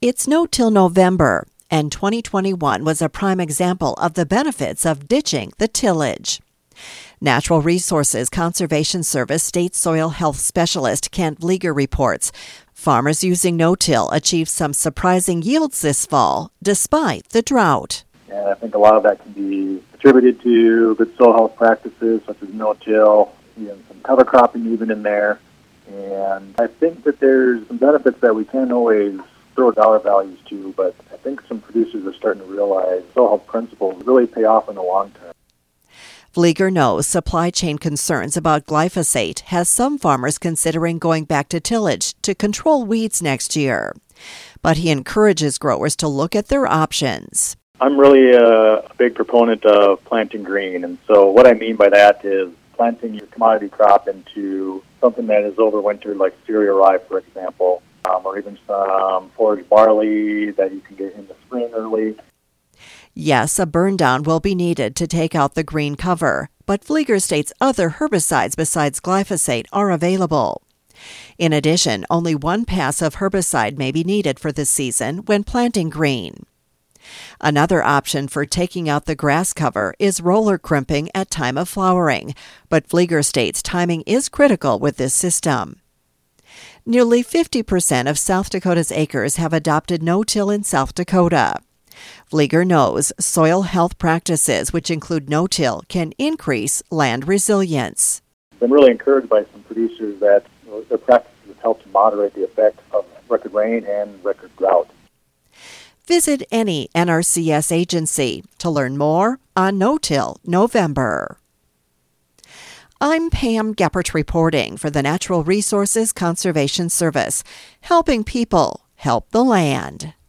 It's No-Till November, and 2021 was a prime example of the benefits of ditching the tillage. Natural Resources Conservation Service State Soil Health Specialist Kent Vlieger reports farmers using no-till achieved some surprising yields this fall, despite the drought. And I think a lot of that can be attributed to good soil health practices such as no-till, some cover cropping even in there. And I think that there's some benefits that we can't always throw dollar values to, but I think some producers are starting to realize soil health principles really pay off in the long term. Vlieger knows supply chain concerns about glyphosate has some farmers considering going back to tillage to control weeds next year. But he encourages growers to look at their options. I'm really a big proponent of planting green, and so what I mean by that is planting your commodity crop into something that is overwintered, like cereal rye, for example, or even some forage barley that you can get in the spring early. Yes, a burn down will be needed to take out the green cover, but Vlieger states other herbicides besides glyphosate are available. In addition, only one pass of herbicide may be needed for this season when planting green. Another option for taking out the grass cover is roller crimping at time of flowering, but Vlieger states timing is critical with this system. Nearly 50% of South Dakota's acres have adopted no-till in South Dakota. Vlieger knows soil health practices, which include no-till, can increase land resilience. I'm really encouraged by some producers that their practices have helped to moderate the effects of record rain and record drought. Visit any NRCS agency to learn more on No-Till November. I'm Pam Geppert reporting for the Natural Resources Conservation Service, helping people help the land.